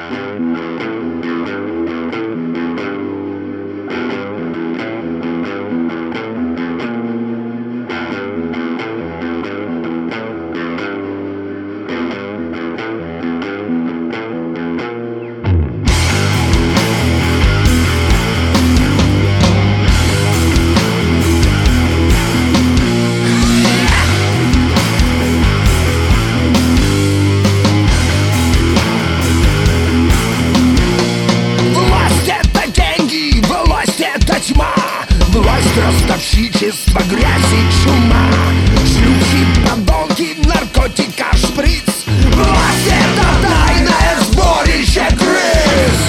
Ростовщичество, грязь и чума, шлюхи, подонки, наркотика, шприц. Власть — это тайное сборище крыс.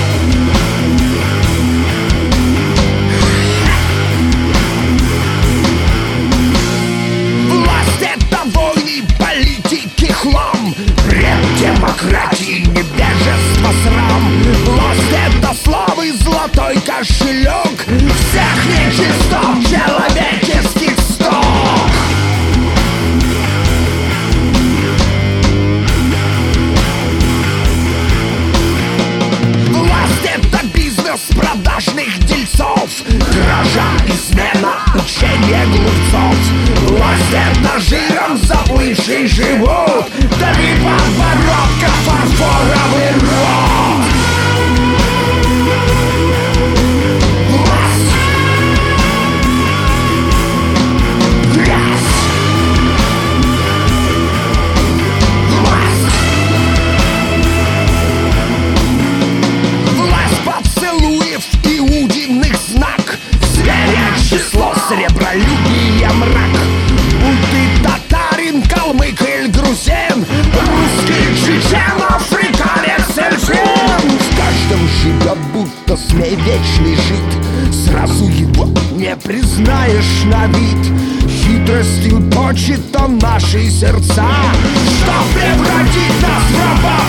Власть — это войны, политики, хлам, бред демократии, невежество, срам. Власть — это славы, золотой кошелек всех нечистот человеческих сток. Власть — это бизнес продажных дельцов, кража, измена, учение глупцов. Власть — это жиром заплывший живот, да и подбородка фарфоровый рот. Число, сребролюбие, мрак. Будь ты татарин, калмык или грузин, русский, чечен, африканец, эльфин. В каждом живет будто змей вечный жид, сразу его не признаешь на вид. Хитростью точит он наши сердца, чтоб превратить нас в раба.